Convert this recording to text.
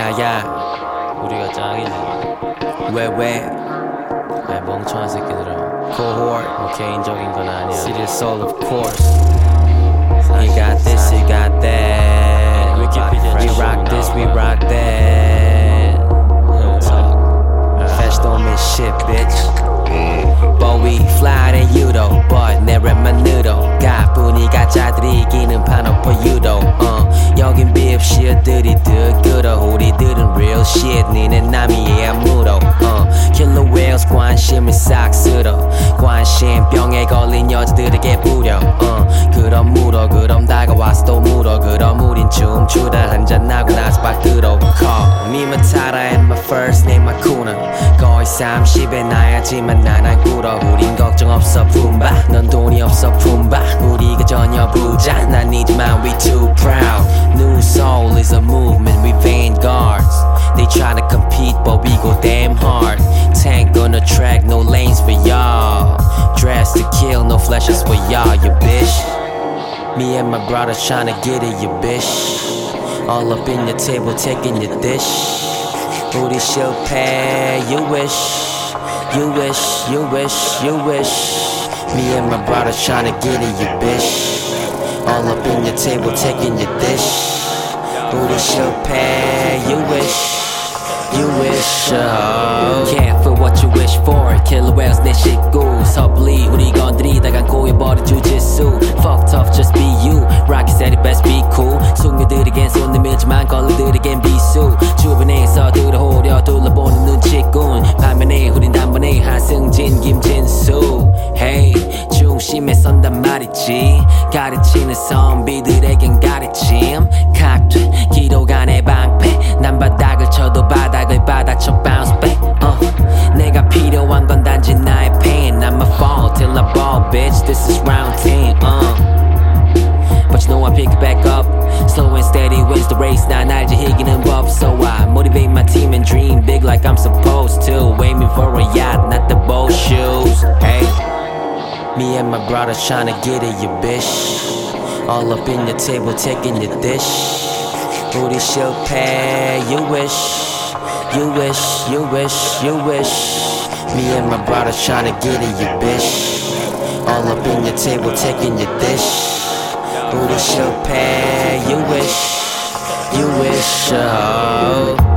야야 우리가 짱이지. 왜 아니 멍청한 새끼들아. cohort 뭐 개인적인 건 아니야. City Soul of course You got this, you got that We rock this, we rock that Fetch don't miss shit, bitch But we fly than you though But never 만으로 가뿐히 가짜들이 이기는 판업 for you though 여긴 비읍 시어들이 득 끌어 우리들은 real shit 니는 남이야 무도 Killer whales 관심을 싹 쓸어 관심병에 걸린 여자들에게 부려 그럼 물어 그럼 다가와서 또 물어 그럼 우린 춤추다 한잔하고 나서 밖으로 Call me Matata and my first name Hakuna 거의 30에 나야지만 난 안 굴어 우린 걱정 없어 품바 넌 돈이 없어 품바 우리가 전혀 부자 난 아니지만 we too proud New soul is a movement we vanguards They try to compete but we go damn hard Tank on the track no lanes for y'all Dressed to kill no flashes for y'all you bitch Me and my brother tryna get it you bitch All up in your table taking your dish 우리 실패 you wish You wish, you wish, you wish Me and my brother tryna get it, you bitch All up in your table taking your dish 우리 실패, you wish You wish, Careful what you wish for Killer whales 내 식구 섣불리 우리 건드리다가 고여버린 주짓수 Fuck tough just be you Rocky said it best be cool 숙녀들에겐 손 내밀지만 걸러들에겐 비수 주변에서 들어오려 둘러보는 눈치꾼 반면에 우린 단번에 하승진 김진수 Hey 중심에 선단 말이지 가르치는 선비들에겐 가르침 각돼 기도가 내 방패 난 바닥을 쳐도 바닥을 받아쳐 bounce back 내가 필요한 건 단지 나의 pain I'ma fall till I ball bitch This is round 10 But you know I pick it back up Slow and steady wins the race 난 알지 이기는 법 So I motivate my team and dream big like I'm supposed to Aiming for a yacht not the boat shoes Hey Me and my brother tryna get it you bitch All up in your table taking your dish 우리 실패 you wish You wish, you wish, you wish Me and my brother tryna get it you bitch All up in your table taking your dish 우리 실패 you wish You wish